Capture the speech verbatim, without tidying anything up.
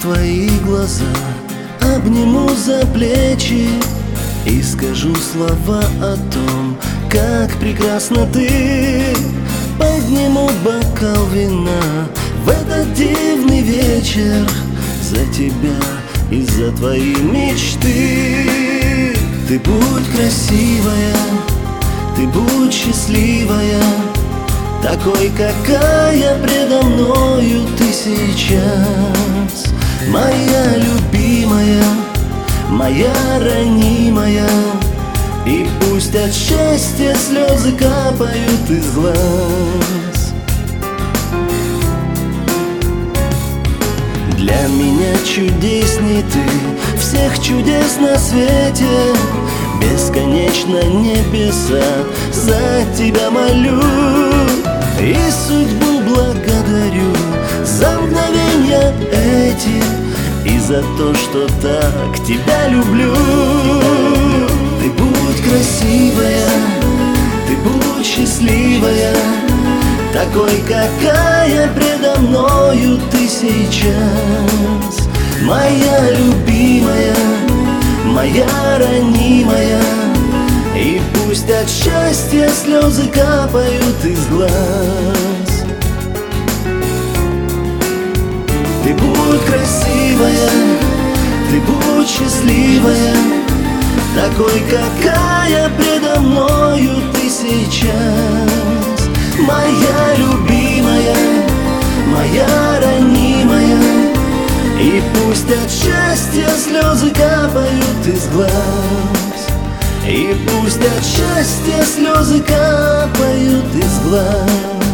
твои глаза, обниму за плечи и скажу слова о том, как прекрасна ты. Подниму бокал вина в этот дивный вечер за тебя и за твои мечты. Ты будь красивая, ты будь счастливая, такой, какая предо мною ты сейчас. Моя любимая, моя ранимая, и пусть от счастья слезы капают из глаз. Для меня чудесней ты всех чудес на свете. Бесконечно небеса за тебя молю, и судьбу благодарю за мгновения эти и за то, что так тебя люблю. Ты будь красивая, ты будь счастливая, такой, какая предо мною ты сейчас. Моя любимая, моя ранимая, и пусть от счастья слезы капают из глаз. Ты будь красивая, ты будь счастливая, такой, какая предо мною ты сейчас. Моя любимая, моя ранимая, и пусть от счастья слезы капают из глаз. И пусть от счастья слезы капают из глаз.